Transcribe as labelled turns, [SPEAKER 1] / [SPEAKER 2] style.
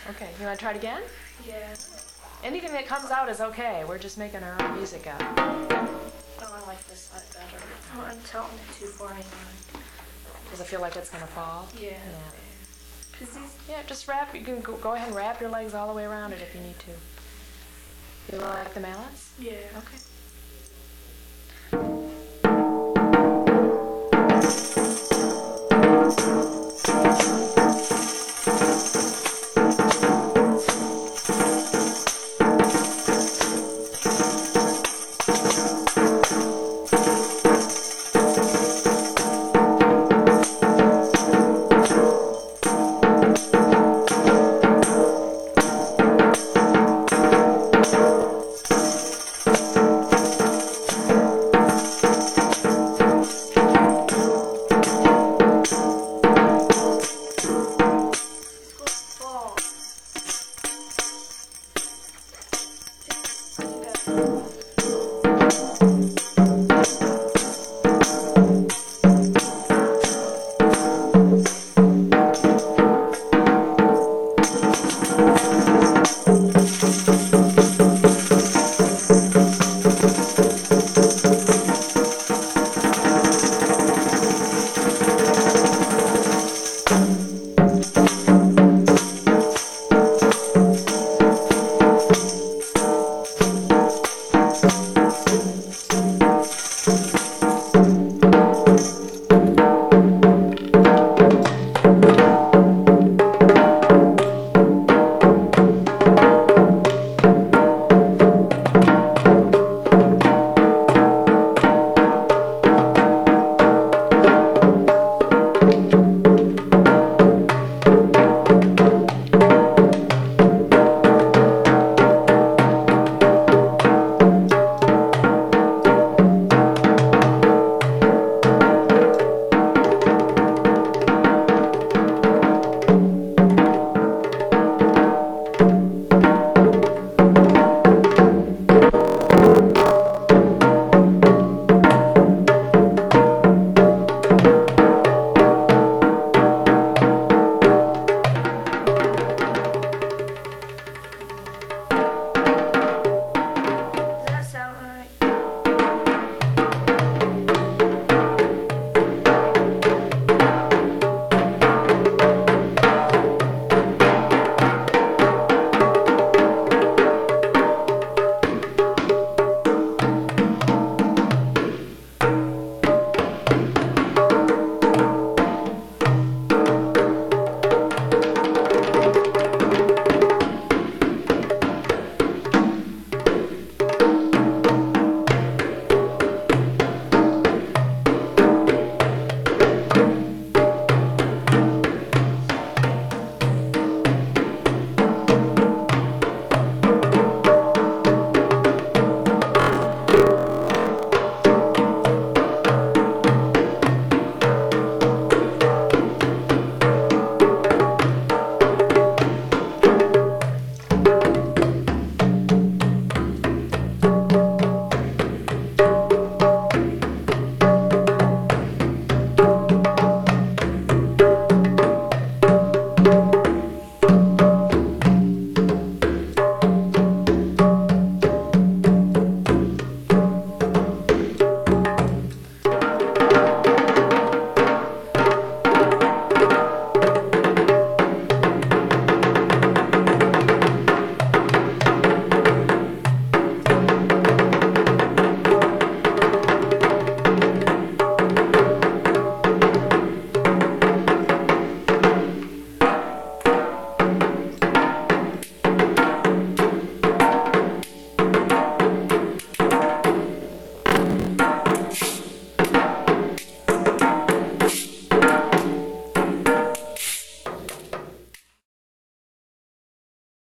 [SPEAKER 1] Okay, you want to try it again?
[SPEAKER 2] Yeah.
[SPEAKER 1] Anything that comes out is okay. We're just making our own music up.
[SPEAKER 2] Oh, I like this side better. Oh, I'm telling it too far anyway.
[SPEAKER 1] Does it feel like it's going to fall?
[SPEAKER 2] Yeah.
[SPEAKER 1] Yeah, just wrap. You can go ahead and wrap your legs all the way around it if you need to. You like the mallets?
[SPEAKER 2] Yeah.
[SPEAKER 1] Okay.